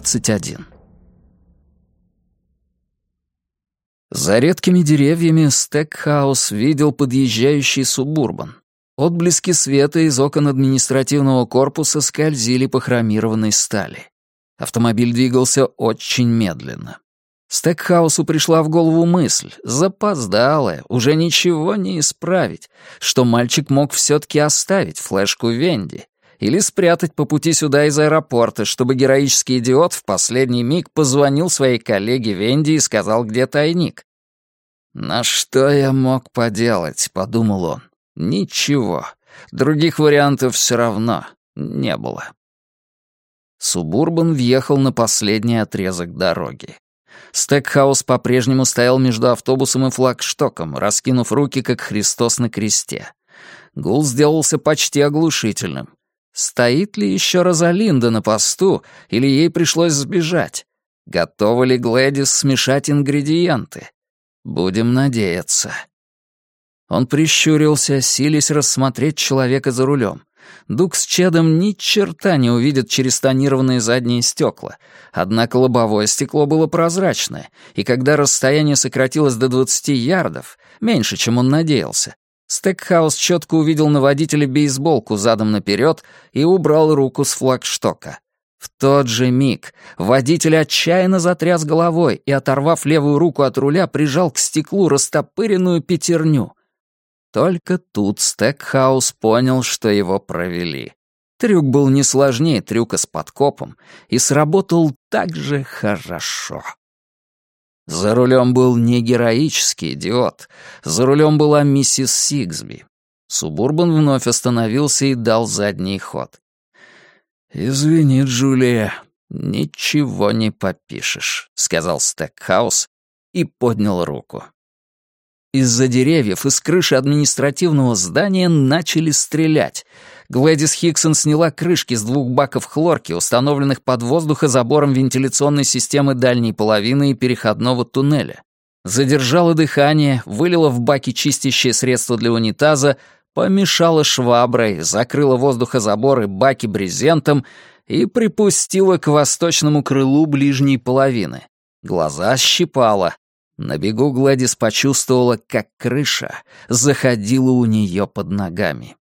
21. За редкими деревьями Стекхаус видел подъезжающий субурбан. Отблески света из окон административного корпуса скользили по хромированной стали. Автомобиль двигался очень медленно. Стекхаусу пришла в голову мысль, запоздалая, уже ничего не исправить, что мальчик мог все-таки оставить флешку Венди или спрятать по пути сюда из аэропорта, чтобы героический идиот в последний миг позвонил своей коллеге Венди и сказал, где тайник. «На что я мог поделать?» — подумал он. «Ничего. Других вариантов все равно не было». Субурбан въехал на последний отрезок дороги. Стекхаус по-прежнему стоял между автобусом и флагштоком, раскинув руки, как Христос на кресте. Гул сделался почти оглушительным. Стоит ли еще Розалинда на посту, или ей пришлось сбежать? Готова ли Глэдис смешать ингредиенты? Будем надеяться. Он прищурился, силясь рассмотреть человека за рулем. Дуг с Чедом ни черта не увидят через тонированные задние стекла, однако лобовое стекло было прозрачное, и когда расстояние сократилось до 20 ярдов, меньше, чем он надеялся, Стекхаус четко увидел на водителе бейсболку задом наперед и убрал руку с флагштока. В тот же миг водитель отчаянно затряс головой и, оторвав левую руку от руля, прижал к стеклу растопыренную пятерню. Только тут Стекхаус понял, что его провели. Трюк был не сложнее трюка с подкопом и сработал так же хорошо. За рулем был не героический идиот. За рулем была миссис Сигсби. Субурбан вновь остановился и дал задний ход. «Извини, Джулия, ничего не попишешь», — сказал Стекхаус и поднял руку. Из-за деревьев и с крыши административного здания начали стрелять. Глэдис Хиксон сняла крышки с 2 баков хлорки, установленных под воздухозабором вентиляционной системы дальней половины и переходного туннеля. Задержала дыхание, вылила в баки чистящее средство для унитаза, помешала шваброй, закрыла воздухозабор и баки брезентом и припустила к восточному крылу ближней половины. Глаза щипала. На бегу Глэдис почувствовала, как крыша заходила у нее под ногами.